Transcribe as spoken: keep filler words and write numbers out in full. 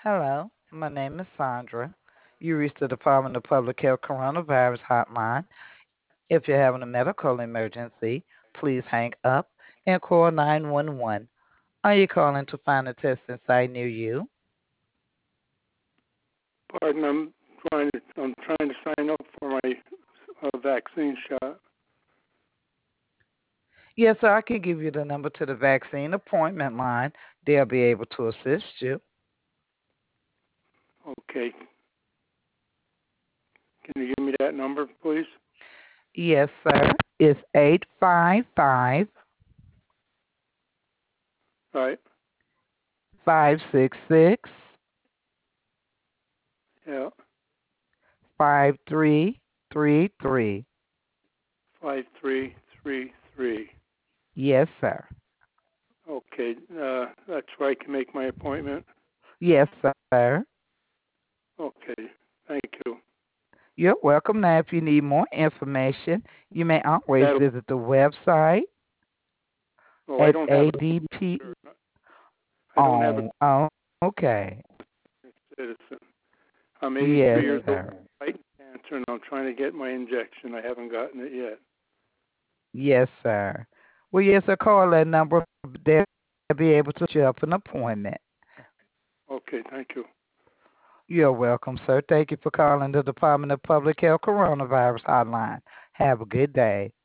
Hello, my name is Sandra. You reached the Department of Public Health Coronavirus Hotline. If you're having a medical emergency, please hang up and call nine one one. Are you calling to find a testing site near you? Pardon, I'm trying to I'm trying to sign up for my uh, vaccine shot. Yes, sir, I can give you the number to the vaccine appointment line. They'll be able to assist you. Okay, can you give me that number, please? Yes, sir. It's eight five five, Right. five six six, Yeah. five three three three. Five three three three. Yes, sir. Okay. Uh, that's where I can make my appointment. Yes, sir. Okay. Thank you. You're welcome. Now, if you need more information, you may always That'll. visit the website Oh, I at don't have a A D P. I don't have a Oh, oh, okay. citizen. I'm eighty-two Yes, years old, sir. fighting cancer, and I'm trying to get my injection. I haven't gotten it yet. Yes, sir. Well, yes, sir. Call that number. They'll be able to set you up an appointment. Okay. Thank you. You're welcome, sir. Thank you for calling the Department of Public Health Coronavirus Hotline. Have a good day.